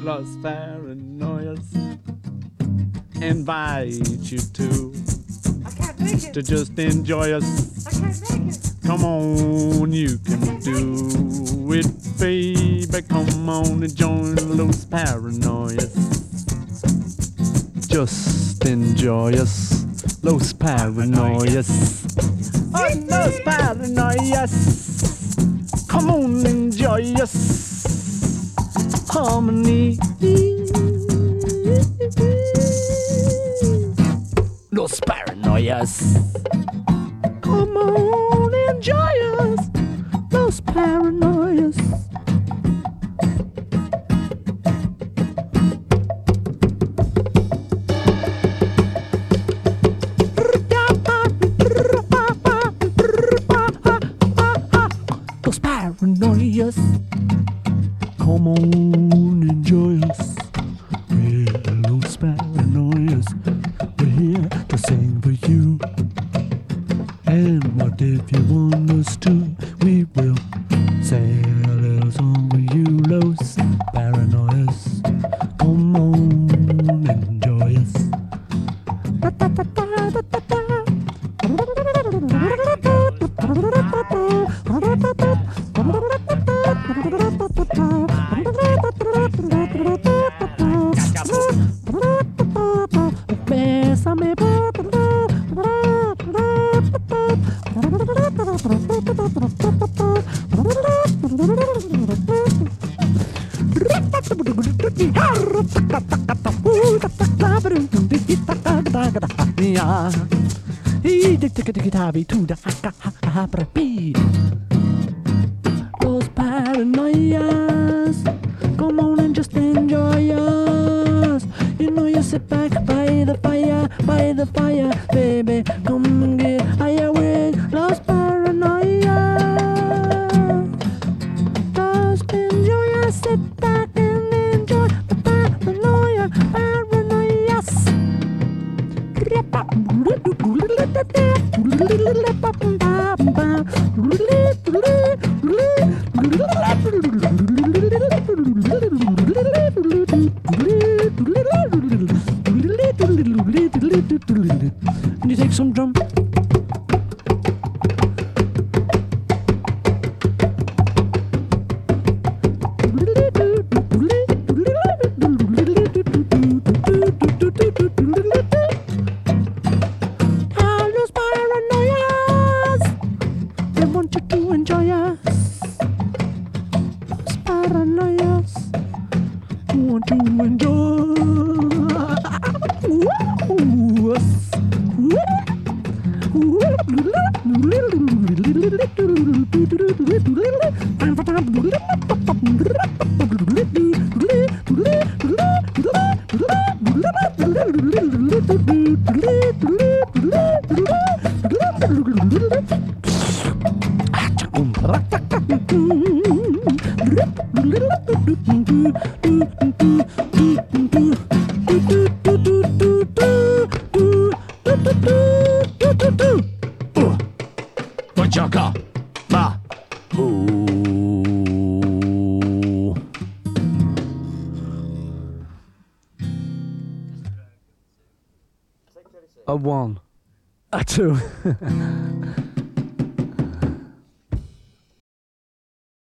Los Paranoias invite you to just enjoy us. Come on, you can do it, baby. Come on and join Los Paranoias. Just enjoy us, Los Paranoias. Oh, Los Paranoias. Come on, enjoy us. Harmony. Los Paranoias. Come on, enjoy us. Los Paranoias. Los Paranoias. Come on, enjoy us. We're Los Paranoias. We're here to sing for you. And what if you want us to? We will sing a little song for you, Los Paranoias. Come on, enjoy us. Bésame. Los Paranoias, come on and just enjoy us. You know you sit back by the fire, baby. Come and get higher with Los Paranoias. Just enjoy us, sit back and enjoy the Paranoia, Paranoias. Can you take some drum? Los Paranoias, they want you to enjoy us. Los Paranoias, want to enjoy us. Bachaka, ba, ooh. A one, a two.